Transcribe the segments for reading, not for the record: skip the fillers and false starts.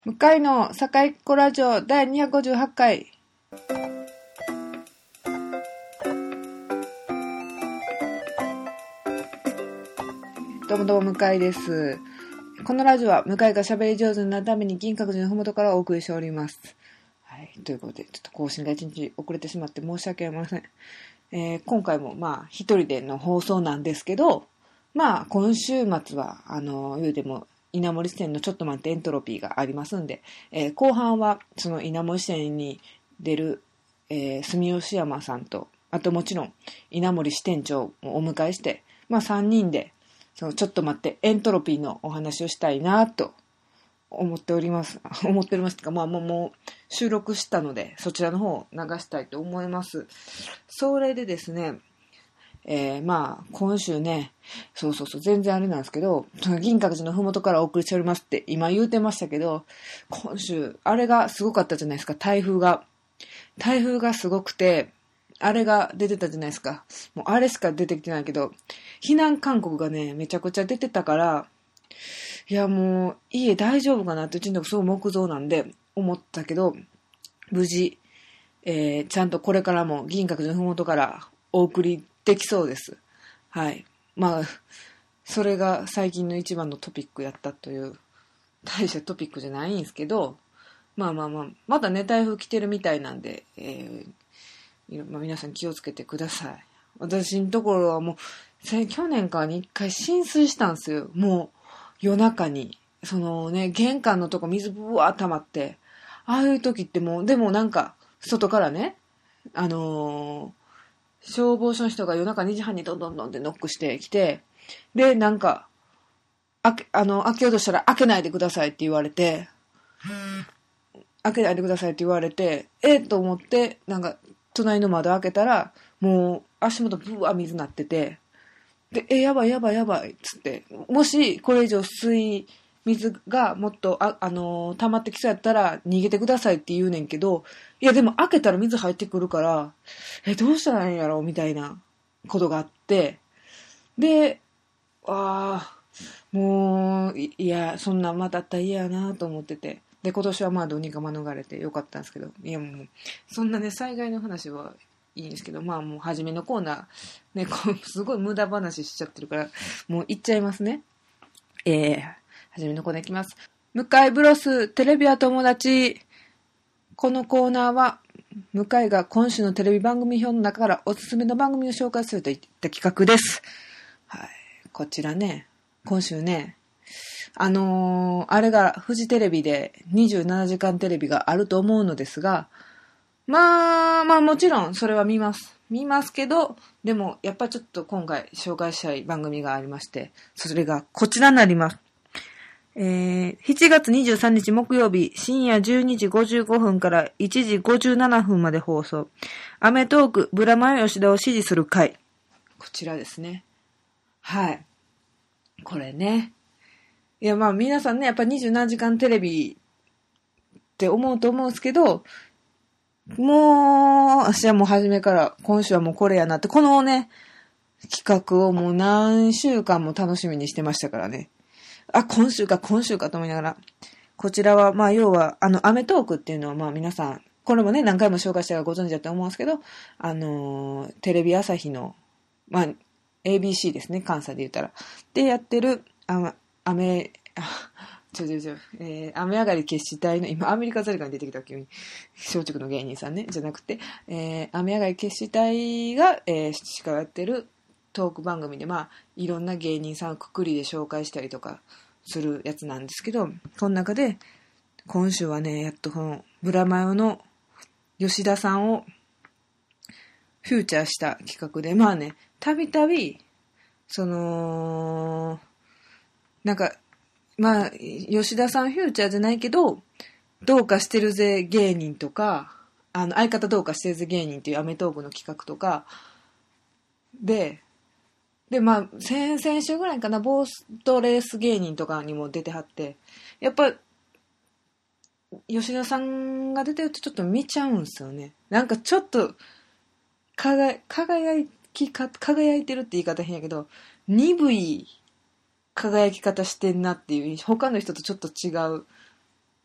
向かいの坂井っ子ラジオ第258回。どうもどうも向井です。このラジオは向井が喋り上手になるために銀閣寺のふもとからお送りしております。はい、ということでちょっと更新が1日遅れてしまって申し訳ありません。今回も一人での放送なんですけど、今週末は言うても稲盛支店のちょっと待ってエントロピーがありますんで、後半はその稲盛支店に出る、住吉山さんと、あともちろん稲盛支店長もお迎えして、3人でそのちょっと待ってエントロピーのお話をしたいなと思っております。思っておりますとか、もう収録したのでそちらの方を流したいと思います。それでですね、今週ね、そう全然あれなんですけど、銀閣寺のふもとからお送りしておりますって今言うてましたけど、今週あれがすごかったじゃないですか。台風がすごくて、あれが出てたじゃないですか。もうあれしか出てきてないけど、避難勧告がねめちゃくちゃ出てたから、いやもう家大丈夫かなって、うちのすごい木造なんで思ったけど、無事、ちゃんとこれからも銀閣寺のふもとからお送りできそうです。はい。それが最近の一番のトピックやったという、大したトピックじゃないんですけど、まだね、台風来てるみたいなんで、皆さん気をつけてください。私のところはもう、去年からに一回浸水したんですよ。もう、夜中に。そのね、玄関のとこ水ぶわー溜まって、ああいう時ってもう、でもなんか、外からね、消防署の人が夜中2時半にどんどんってノックしてきて、で、なんか、開けようとしたら開けないでくださいって言われて、開けないでくださいって言われて、と思って、なんか、隣の窓開けたら、もう足元ブワー水なってて、で、やばいっつって、もしこれ以上水がもっと溜まってきそうやったら逃げてくださいって言うねんけど、いやでも開けたら水入ってくるから、どうしたらいいんやろみたいなことがあって、で、もう、いや、そんなんまたあったら嫌やなと思ってて。で、今年はどうにか免れてよかったんですけど、いやもう、そんなね、災害の話はいいんですけど、もう初めのコーナー、ね、すごい無駄話しちゃってるから、もう行っちゃいますね。初めのコーナーいきます。向井ブロス、テレビは友達。このコーナーは、向井が今週のテレビ番組表の中からおすすめの番組を紹介するといった企画です。はい。こちらね、今週ね、あれがフジテレビで27時間テレビがあると思うのですが、もちろんそれは見ますけど、でもやっぱちょっと今回紹介したい番組がありまして、それがこちらになります。7月23日木曜日深夜12時55分から1時57分まで放送。アメトークブラマヨ吉田を支持する会。こちらですね。はい。これね。いや皆さんね、やっぱ27時間テレビって思うと思うんですけど、もう、私はもう初めから今週はもうこれやなって、このね、企画をもう何週間も楽しみにしてましたからね。今週かと思いながら。こちらは、要は、アメトークっていうのは皆さん、これもね、何回も紹介したらご存知だと思うんですけど、テレビ朝日の、ABC ですね、関西で言ったら。でやってる、雨上がり決死隊の、今アメリカザリガニ出てきた急に、松竹の芸人さんね、じゃなくて、雨上がり決死隊が、司会をやってるトーク番組で、いろんな芸人さんをくくりで紹介したりとかするやつなんですけど、この中で、今週はね、やっとこの、ブラマヨの吉田さんをフューチャーした企画で、たびたび、吉田さんフューチャーじゃないけど、どうかしてるぜ芸人とか、相方どうかしてるぜ芸人っていうアメトークの企画とか、で、先々週ぐらいかな、ボートレース芸人とかにも出てはって、やっぱ、吉田さんが出てるとちょっと見ちゃうんですよね。なんかちょっと、輝いてるって言い方変やけど、鈍い輝き方してんなっていう、他の人とちょっと違う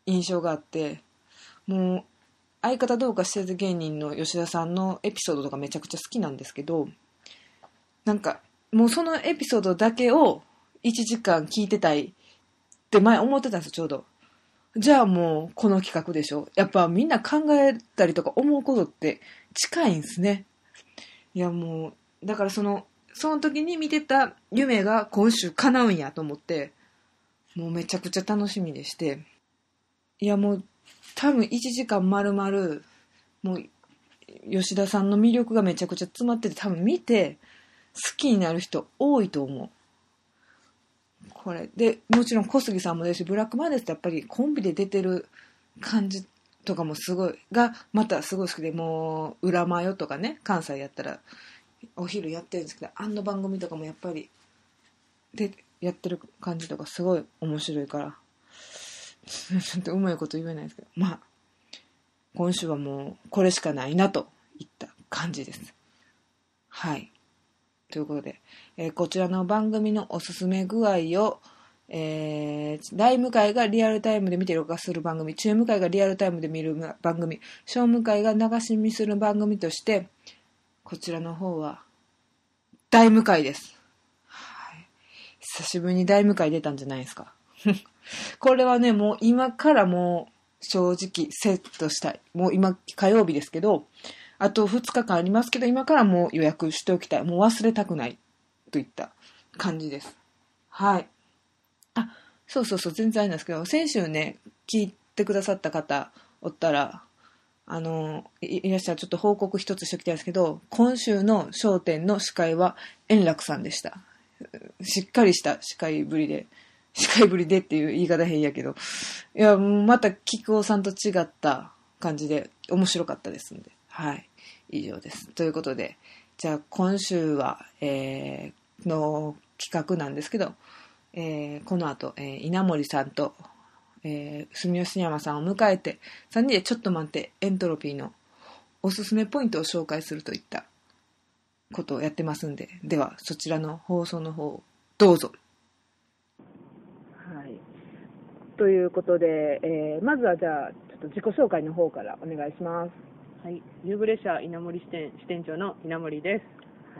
印象があって、もう相方どうかしてる芸人の吉田さんのエピソードとかめちゃくちゃ好きなんですけど、なんかもうそのエピソードだけを1時間聞いてたいって前思ってたんですよ、ちょうど。じゃあもうこの企画でしょ。やっぱみんな考えたりとか思うことって近いんですね。いやもう、だからその時に見てた夢が今週叶うんやと思って、もうめちゃくちゃ楽しみでして。いやもう多分1時間丸々、もう吉田さんの魅力がめちゃくちゃ詰まってて、多分見て好きになる人多いと思う。これでもちろん小杉さんもですし、ブラックマネーってやっぱりコンビで出てる感じとかもすごいがまたすごい好きで、もう裏マヨとかね、関西やったらお昼やってるんですけど、あの番組とかもやっぱりでやってる感じとかすごい面白いからちょっとうまいこと言えないですけど、まあ今週はもうこれしかないなといった感じです。はい、ということで、こちらの番組のおすすめ具合を、大向井がリアルタイムで見て録画する番組、中向井がリアルタイムで見る番組、小向井が流し見する番組として、こちらの方は大向井です。はい、久しぶりに大向井出たんじゃないですか。これはね、もう今からもう正直セットしたい。もう今火曜日ですけど、あと2日間ありますけど、今からもう予約しておきたい。もう忘れたくないといった感じです。はい。あ、そう、全然あれなんですけど、先週ね、聞いてくださった方おったら、いらっしゃる、ちょっと報告一つしておきたいんですけど、今週の笑点の司会は円楽さんでした。しっかりした司会ぶりでっていう言い方変やけど、いや、また木久扇さんと違った感じで面白かったですんで、はい、以上です。ということで、じゃあ今週は、の企画なんですけど、この後、稲森さんと、住吉山さんを迎えて、3人でちょっと待ってエントロピーのおすすめポイントを紹介するといったことをやってますんで、ではそちらの放送の方どうぞ。 はい、ということで、まずはじゃあちょっと自己紹介の方からお願いします。 はい、ユーブレシャ稲森支店長の稲森です。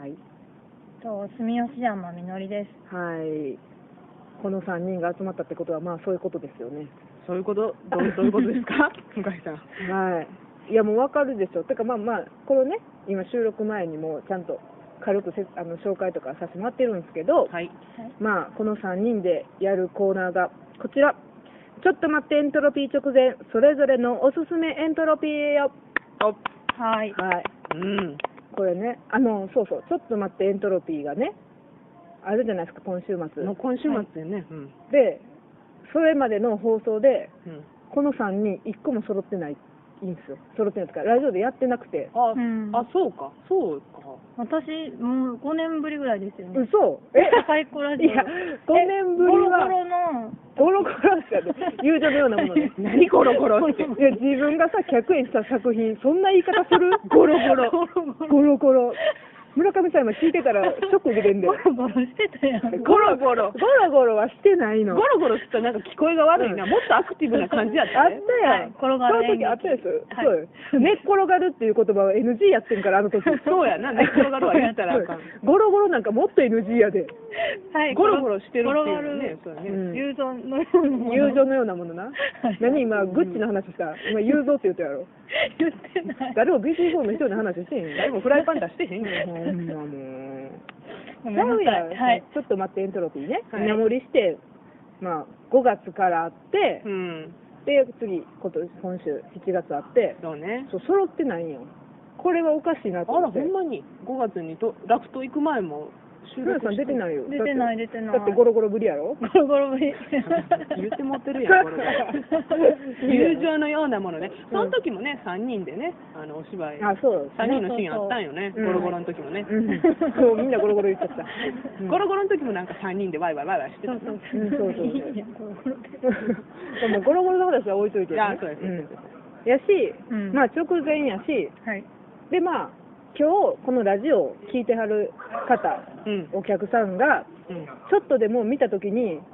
はい。 住吉山みのりです。 はい。この3人が集まったってことはまあそういうことですよね。 そういうことどういうことですか向井さん。 はい。いやもうわかるでしょ。てかまあこのね、今収録前にもちゃんと軽く紹介とかさせてもらってるんですけど、 はい、 まあこの3人でやるコーナーがこちら。ちょっと待ってエントロピー直前、それぞれのおすすめエントロピーよ。 はい。 はい。 うん。 これね、そう、ちょっと待ってエントロピーがね、あるじゃないですか、今週末。 もう今週末でね、うん、 で、それまでの放送で、 うん、 この3人1個も揃ってないんですよ。揃ってないですから、ラジオでやってなくて。 あ、そうか。 私、もう5年ぶりぐらいですよね。 嘘？ サイコラジオ。 いや、5年ぶりは。ゴロゴロってやって友情のようなものね。 何ゴロゴロって。 いや、自分がさ、100円した作品、そんな言い方する？ ゴロゴロ。 ゴロゴロ。村上さん今聞いてたらショック受けてんで。 ゴロゴロしてたやん。 ゴロゴロはしてないの。 ゴロゴロしてたらなんか聞こえが悪いな。もっとアクティブな感じやったね。 あったやん。 転がる。 その時あったです。そう。寝っ転がるっていう言葉は NG やってんから、あの時。 そうやな、寝っ転がるは言ったらあかん。 ゴロゴロなんかもっと NG やで。 はい。 ゴロゴロしてるっていうね。そうね。 友情のようなもの。 何今、グッチの話した。今、雄三って言ったやろ。 言ってない。 誰も BC4 の人の話してへん。 誰もフライパン出してへんよ。 ほんまもう。 ごめんなさい。 はい。ちょっと待ってエントロピーね。 はい、 見守りして、まあ、5月からあって、 うん、 で、次、今週、7月あって、 そうね。 そう、揃ってないんよ。これはおかしいなと思って。 あら、ほんまに、5月にラフト行く前も、 収録さん出てないよ。 出てない。 だってゴロゴロぶりやろ。 ゴロゴロぶり。 言って持ってるやん、ゴロゴロ。友情のようなものね。その時もね、3人でね、お芝居。 そう。 3人のシーンあったんよね、ゴロゴロの時もね。 そう、みんなゴロゴロ言っちゃった。 ゴロゴロの時もなんか3人でワイワイしてた。そう。 でもゴロゴロの話は置いといて。 いや、そうです。 やし、まあ直前やし、でまあ、今日このラジオを聞いてはる方、お客さんが、ちょっとでも見たときに、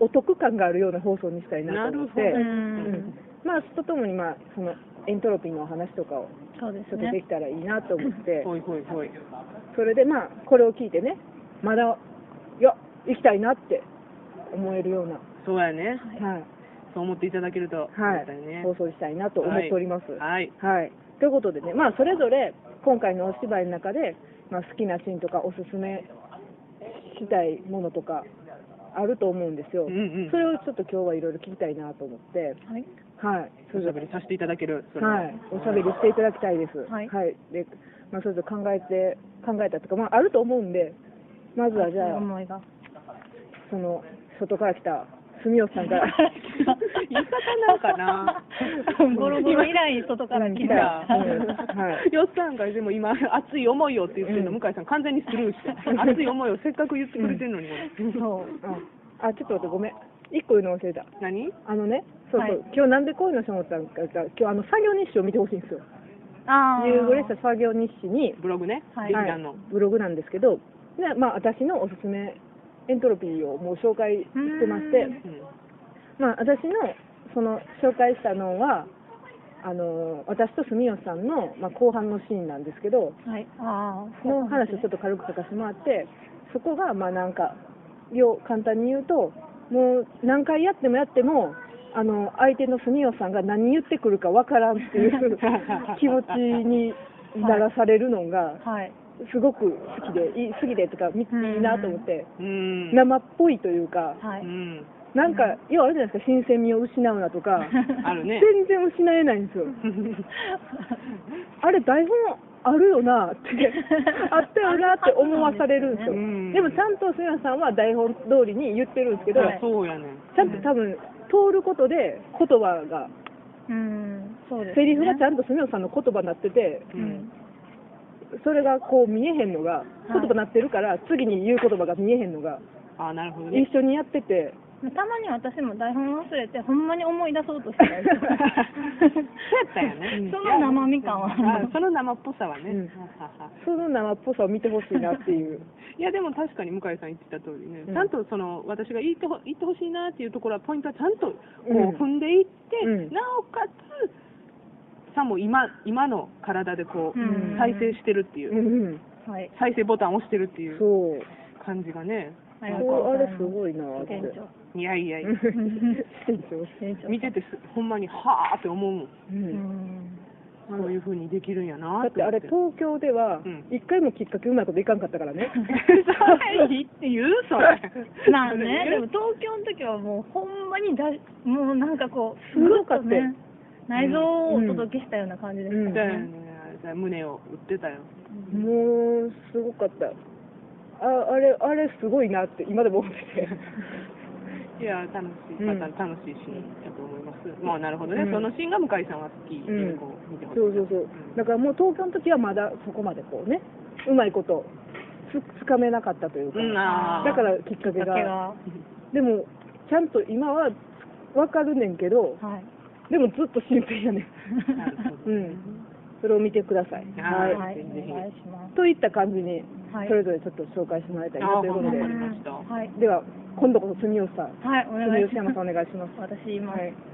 お得感があるような放送にしたいなと思って、 なるほどまあとともにそのエントロピーのお話とかをそうですちょっとでね。 きたらいいなと思って、 ほいほいほい。 それでこれを聞いてね、まだいや行きたいなって思えるような、 そうやね。 はいそう思っていただけると、 はいね。 放送したいなと思っております。 はい。 はい。ということでね、それぞれ今回のお芝居の中で、好きなシーンとかおすすめしたいものとかあると思うんですよ。 うんうんそれをちょっと今日はいろいろ聞きたいなと思って、 はい。 はい。そおしゃれぞれべりさせていただける。それはい。おしゃべりしていただきたいです。 はいで、それぞれ考えたとか、あると思うんで、まずはじゃあ、 思いが。 その、外から来た住吉さんから。 言い方なんかな。 ゴロゴロ以来外から来来た。 た。 はいよっさんがでも今熱い思いをって言ってるの、向井さん完全にスルーして、熱い思いをせっかく言ってくれてるのに、 そう。 ちょっと待って、ごめん。一個言うの忘れた。 何？ そう、 はい今日なんでこういうのしてもらったのか、今日作業日誌を見てほしいんですよ。 ああ。 夕暮れした作業日誌に、 ブログね、 はい劇団の。 ブログなんですけど、で私のおすすめエントロピーをもう紹介してまして、私のその紹介したのは、私と住吉さんの、後半のシーンなんですけど、 はい。ああ。 その話をちょっと軽く書かせてもらって、そこがなんか、簡単に言うと、もう何回やっても相手の住吉さんが何言ってくるかわからんっていう気持ちにならされるのが、 はい。 すごく好きでとか見ていいなと思って、 うん。 生っぽいというか、 はい。 うん。 なんか、要はあるじゃないですか、新鮮味を失うなとか、 あるね。 全然失えないんですよ。あれ、台本あるよなって、あったよなって思わされるんですよ。 うんでもちゃんと杉谷さんは台本通りに言ってるんですけど、 はいそうやね。 ちゃんと多分通ることで言葉が、 そうですね。 セリフがちゃんと杉谷さんの言葉になってて、 うん。 それがこう見えへんのが、言葉になってるから、次に言う言葉が見えへんのが、 あ、なるほどね。 一緒にやってて、 たまに私も台本忘れて、ほんまに思い出そうとしてたりとかそうやったよね。 その生身感はあその生っぽさはね。 うんはははその生っぽさを見てほしいなっていう。 いやでも確かに向井さん言ってた通りね、 うんちゃんとその私が言ってほしいなっていうところはポイントはちゃんとこううん踏んでいって、 うんなおかつさも今の体でこう、 うん再生してるっていう、 うんはい。 再生ボタンを押してるっていうそう。 感じがね、 ありがとうごあれざいますすごいなーって。 店長。 いやいやいや店長。 店長。 見ててほんまにはーって思うもん、 ううんん。 そういう風にできるんやなだってあれ東京ではうん一回もきっかけうまいこといかんかったからね。 それいいって言うそれまあね、でも東京の時はもうほんまにもうなんかこう、 すごかったよね、内臓をお届けしたような感じでしただよね。 ね胸を打ってたよ。 もうすごかった。あれすごいなって今でも思ってて。 いや楽しい、 うん楽しいシーンだと思います。まあなるほどね、 うんそのシーンが向井さんは好きでこう見てほしい。 そう。だからもう東京の時はまだそこまでこうね、うまいことつかめなかったというか、 うんあーだからきっかけきっかけが。 が。 でもちゃんと今はわかるねんけど、 はい。 でもずっと新鮮やねん。 なるほど。 うん。それを見てください。 はいはい。 ぜひぜひお願いします。 といった感じに、 はいそれぞれちょっと紹介してもらいたいなということであーわかりましたはい。 では今度こそ住吉さん、 はい、お願いします。 住吉山さんお願いします。 私言います。 はい。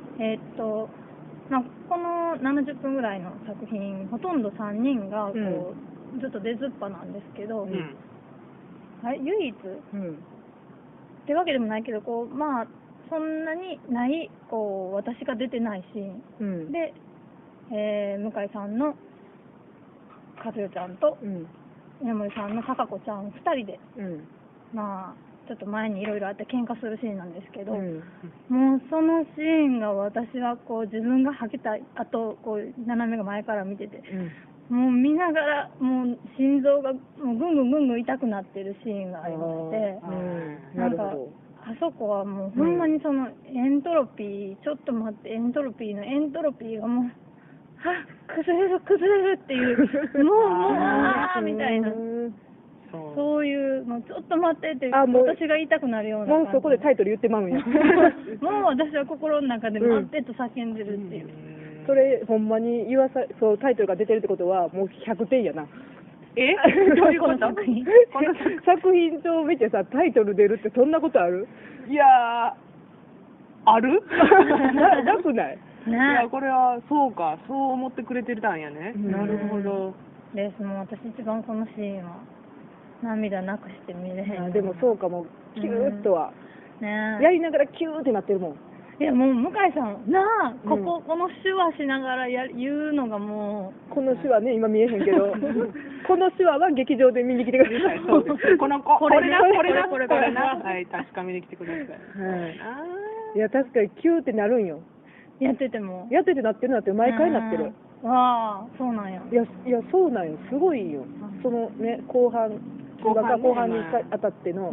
この70分ぐらいの作品、ほとんど3人がこう、ずっと出ずっぱなんですけど、 うん。 はい、唯一っうん。 てわけでもないけど、こうまあそんなにないこう私が出てないシーンうん。 で、向井さんの和代ちゃんとうん。 稲森さんの貴子ちゃん2人で、 うん。 まあちょっと前にいろいろあって喧嘩するシーンなんですけど、 うん。 もうそのシーンが私はこう自分が吐けた後こう斜めが前から見てて、もう見ながらもう心臓がもうぐんぐんぐんぐん痛くなってるシーンがありまして、 うん。 なかなんるほど。 あそこはもうほんまにそのエントロピー、ちょっと待ってエントロピーのエントロピーがもう崩れる崩れるっていうもうあーみたいな、 そう。 そういうのちょっと待ってってあもう私が言いたくなるような感じ。 もうそこでタイトル言ってまうんや。 もう私は心の中で待ってと叫んでるっていう、 それほんまにそうタイトルが出てるってことはもう100点やな。 えどういうことこの作品作品を見てさタイトル出るってそんなことある？ いやー、あるなくない？ いや、これは、そうか、そう思ってくれてたんやね。なるほど。 です。もう私一番このシーンは、涙なくして見れへん。 でもそうかも、キューッとは。 ねやりながらキューってなってるもん。 いや、もう向井さん、なあ、この手話しながら言うのがもう。この手話ね、今見えへんけど、この手話は劇場で見に来てください。 そうです。この子、これな。 はい、確かめに来てください。 いや、確かにキューってなるんよ。 やってても。 やっててなってるなって、毎回なってる。 ああ、そうなんや。 いや、そうなんよ。すごいよ。そのね、後半にあたっての。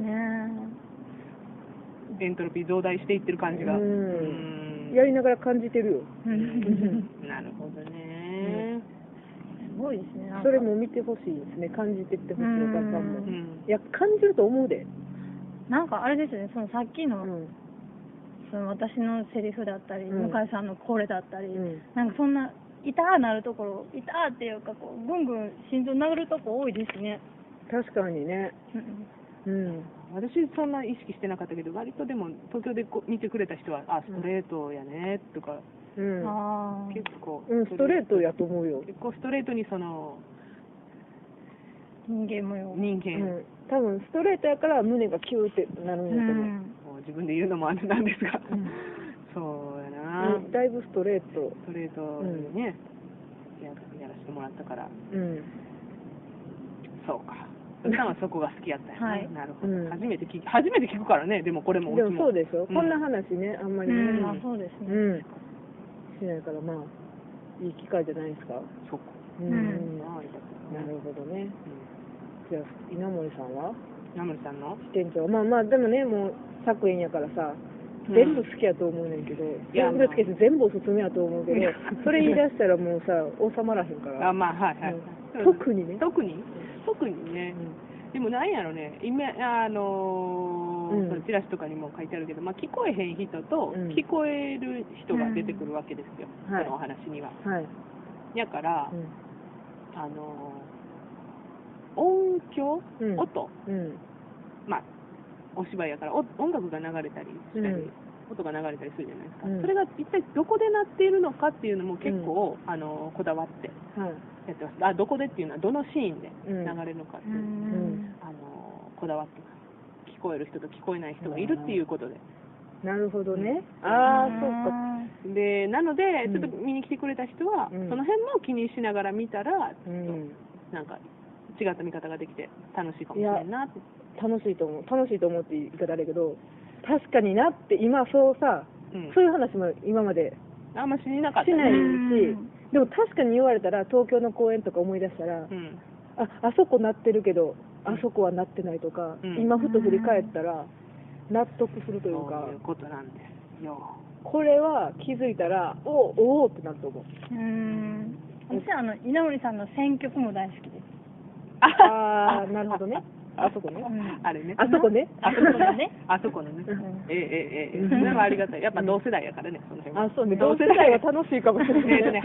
エントロピー増大していってる感じが。 やりながら感じてるよ。 なるほどね。 すごいですね。 それも見てほしいですね。感じてってほしいお母さんも。いや、感じると思うで。 なんかあれですね、そのさっきの、その私のセリフだったり、向井さんのこれだったり、なんかそんな、痛ーなるところ、痛ーっていうか、こう、ぐんぐん心臓殴るとこ多いですね。 確かにね。 私そんな意識してなかったけど、割とでも東京で見てくれた人は、ストレートやねとか、結構、 ストレートやと思うよ。 結構ストレートにその人間模様、 多分ストレートやから胸がキューってなるんやと思う。 自分で言うのもあれなんですが、そうやな。 だいぶストレートにね、やらせてもらったから。そうか。さんはそこが好きやったよね。なるほど。初めて聞くからね。でもこれもでもそうでしょ。こんな話ね、あんまりね。 そうですね。 しないから、まあいい機会じゃないですか。 そうか。 なるほどね。じゃあ稲森さんは？ 稲森さんの支店長。まあでもね、もう作演やからさ。全部好きやと思うねんけど、全部好きで全部おすすめやと思うけど、それ言い出したらもうさ、収まらへんから。特にね。 特にね。でもなんやろね、今チラシとかにも書いてあるけど、聞こえへん人と聞こえる人が出てくるわけですよ、このお話には。やから、音響、音、お芝居やから音楽が流れたりしたり、音が流れたりするじゃないですか、それが一体どこで鳴っているのかっていうのも結構、こだわってやってます。どこでっていうのはどのシーンで流れるのかっていう、こだわってます。聞こえる人と聞こえない人がいるっていうことで。 なるほどね。そうか。 でなのでちょっと見に来てくれた人は、その辺も気にしながら見たら、なんか違った見方ができて楽しいかもしれないなって。 楽しいと思うって言い方だけど、確かになって今そうさ、そういう話も今まであんましなかった、 しないし、でも確かに言われたら東京の公園とか思い出したら、あそこ鳴ってるけどあそこは鳴ってないとか、今ふと振り返ったら納得するというか、 そういうことなんですよ。 これは気づいたらおおってなると思う。 私は稲森さんの選曲も大好きです。 なるほどね。あそこね。 あれね。 あそこね。 あそこのね。それはありがたい。やっぱ同世代やからね、その辺は。 そうね。同世代は楽しいかもしれない。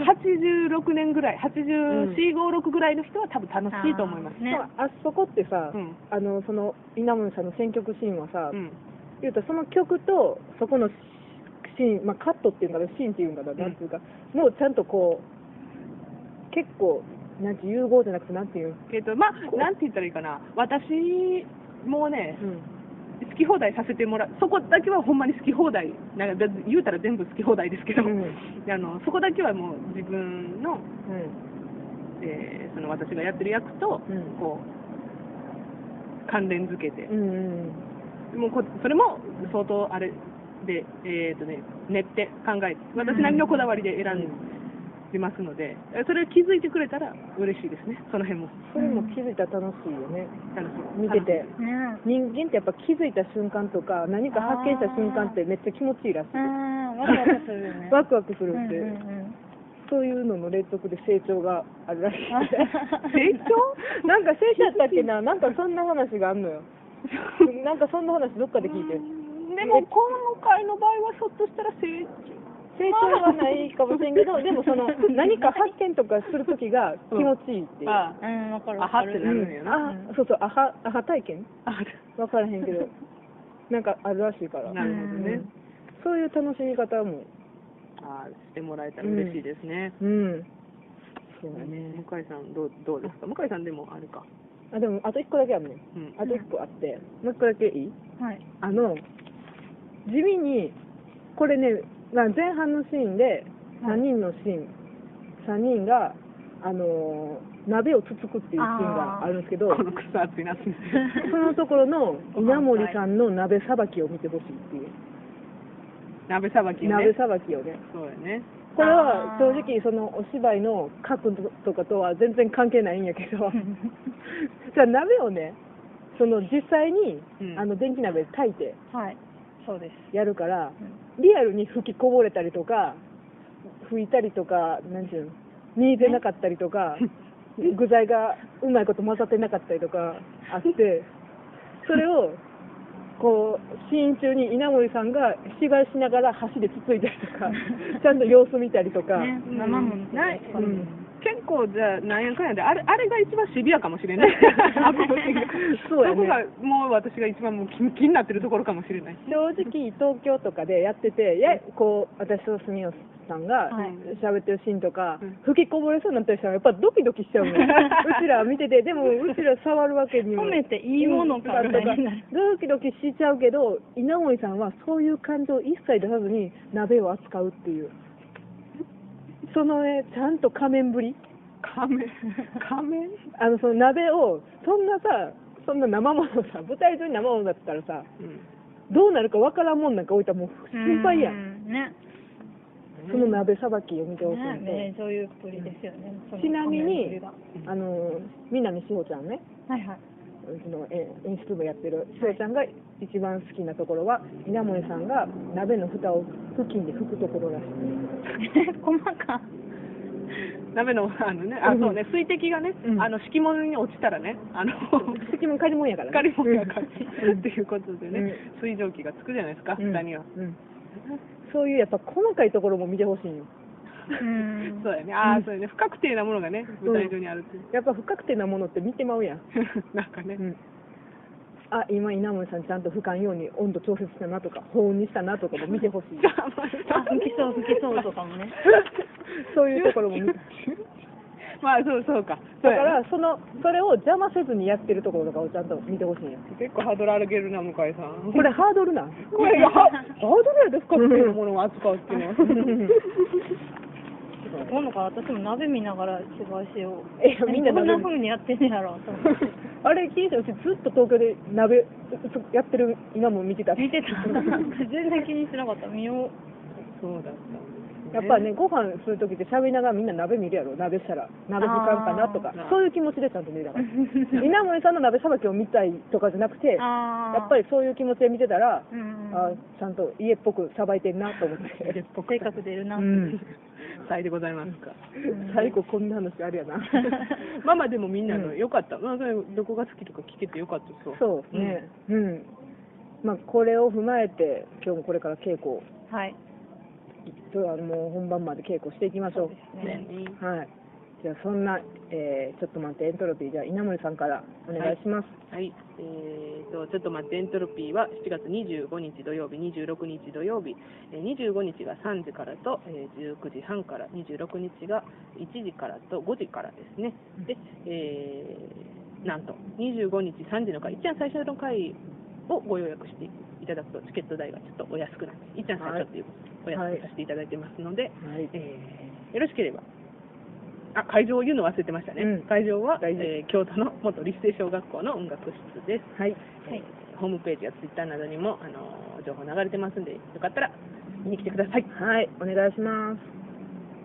86年ぐらい、84、56ぐらいの人は多分楽しいと思います。 あそこってさ、その稲森さんの選曲シーンはさ、言うとその曲とそこのシーン、カットっていうかシーンっていうんかな、なんていうか、もうちゃんとこう結構。なんて融合じゃなくてなんていうなんて言ったらいいかな、私もうね、好き放題させてもらう、そこだけはほんまに好き放題、なんか言うたら全部好き放題ですけど、そこだけはもう自分の、その私がやってる役と、こう関連づけて、もうそれも相当あれで、練って考えて、私なりのこだわりで選んで。ますので、それを気づいてくれたら嬉しいですね。その辺も。 それも気づいたら楽しいよね。見てて、人間ってやっぱ気づいた瞬間とか何か発見した瞬間ってめっちゃ気持ちいいらしい。 ワクワクするよね。 ワクワクするって、そういうのの連続で成長があるらしい。 成長？ なんか成長やったっけな。なんかそんな話があんのよ。なんかそんな話どっかで聞いて。 でも今回の場合はひょっとしたら成長はないかもしれんけど、でもその何か発見とかするときが気持ちいいっていう。 わかる。アハってなるんやな。 そう、アハ体験？わからへんけど。 なんかあるらしいから。 なるほどね。 そういう楽しみ方もしてもらえたら嬉しいですね。 そうだね。 向井さんどうですか。向井さんでもあるか。 でもあと1個だけあるね。あと1個あって、もう1個だけいい？ はい。 地味にこれね、前半のシーンで3人のシーン、3人が鍋をつつくっていうシーンがあるんですけど、 この草熱いなすね。 そのところの稲森さんの鍋さばきを見てほしいっていう。 鍋さばきをね。 鍋さばきをね。 そうやね。 これは正直そのお芝居の核とかとは全然関係ないんやけどじゃあ鍋をね、その実際に、電気鍋で炊いてそうですやるから、リアルに吹きこぼれたりとか拭いたりとか、なんていうの、煮てなかったりとか具材がうまいこと混ざってなかったりとかあって、それをこうシーン中に稲森さんが芝居しながら箸でつついたりとかちゃんと様子見たりとか、 生もんない、 結構じゃあなんやかんやであれが一番シビアかもしれないそうやね。 そこがもう私が一番もう気になってるところかもしれない。 正直東京とかでやってて、こう私と住吉さんが喋ってるシーンとか、吹きこぼれそうになったりしたらやっぱドキドキしちゃうのうちら見てて、でもうちら触るわけにも褒めていいものかみたいな、 ドキドキしちゃうけど、稲森さんはそういう感情を一切出さずに鍋を扱うっていう、そのね、ちゃんと仮面ぶり、 仮面その鍋をそんな生ものさ、舞台上に生ものだったらさ、どうなるかわからんもんなんか置いたらもう心配やんね。その鍋さばきを見てほしいんで、 そういうぶりですよね。 ちなみに南志保ちゃんね、うちの演出部やってる志保ちゃんが一番好きなところは、稲森さんが鍋の蓋を布巾で拭くところらしい。 細か鍋のそうね、水滴がね、敷物に落ちたらね、 敷物借り物やからね。 借り物やからっていうことでね、水蒸気がつくじゃないですか、蓋には。 そういうやっぱ細かいところも見てほしいよ。 そうやね。そうやね。不確定なものがね、舞台上にあるって。 やっぱ不確定なものって見てまうやん。 なんかね。 今稲森さんちゃんと吹かんように温度調節したなとか、保温にしたなとかも見てほしい。 吹きそうとかもね。 そういうところも見て。 まあそうか。 だからそれを邪魔せずにやってるところとかをちゃんと見てほしいんや。 結構ハードル上げるな、向井さん。 これハードルなん？ これハードルやで不確定なものを扱うっていうのは。 今度から私も鍋見ながら芝居しよう。みんなこんな風にやってんねやろうと思って。 あれ聞いて、うちずっと東京で鍋やってる稲も見てた。 全然気にしてなかった。見よう。 そうだった。 やっぱね、ご飯するときって喋りながらみんな鍋見るやろ。鍋したら鍋時間かなとか、そういう気持ちでちゃんと見るだから。稲森さんの鍋さばきを見たいとかじゃなくて、やっぱりそういう気持ちで見てたら、ちゃんと家っぽくさばいてんなと思って。 性格出るな。 さいでございますか。 最後こんな話あるやな。 まあでもみんな良かった。どこが好きとか聞けて良かったそう。 そうですね。まあこれを踏まえて今日もこれから稽古を。もう本番まで稽古していきましょう。はい。じゃあそんな、ちょっと待ってエントロピー、じゃあ稲森さんからお願いします。 はい。ちょっと待ってエントロピーは7月25日土曜日、26日土曜日、25日が3時からと、19時半から、26日が1時からと5時からですね。で、なんと25日3時の回、一番最初の回をご予約していただくとチケット代がちょっとお安くなって、一番最初っていうお安くさせていただいてますので、よろしければ。会場を言うの忘れてましたね。会場は、京都の元立成小学校の音楽室です。ホームページやツイッターなどにも情報流れてますんで、よかったら見に来てください。 はい、お願いします。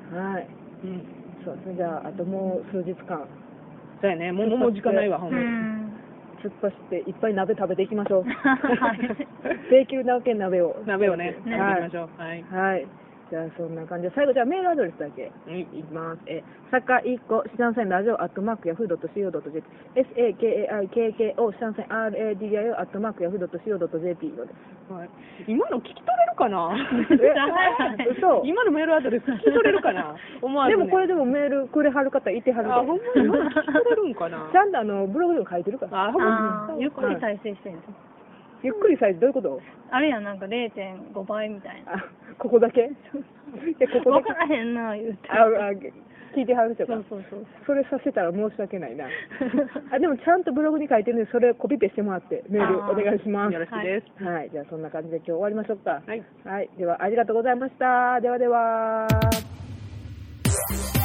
はい。そうですね。じゃああともう数日間。 そうやね。もう時間ないわ、ほんまに。 突っ走っていっぱい鍋食べていきましょう。できるだけ鍋をね、食べていきましょう。 はい。じゃあそんな感じで、最後じゃあメールアドレスだけいきます。さかいこしさんせんラジオ@yahoo.co.jp SAKAIKKO しさんせん RADIO @yahoo.co.jp ので。 今の聞き取れるかな？ 嘘。 今のメールアドレス聞き取れるかな？ でもこれでもメールくれはる方いてはるで。 ほんまに聞き取れるんかな？ ちゃんとブログでも書いてるから。 ゆっくり再生してるんです。 ゆっくりサイズどういうこと？ あれやん、なんか 0.5 倍みたいな。 あ、ここだけ？ここだけ分からへんな、言うて。 聞いてはる人か。 そう。 それさせたら申し訳ないな。でもちゃんとブログに書いてるんで、それコピペしてもらってメールお願いします。 よろしくです。 はい。じゃあそんな感じで今日終わりましょうか。 はい。 はい。ではありがとうございました。ではでは。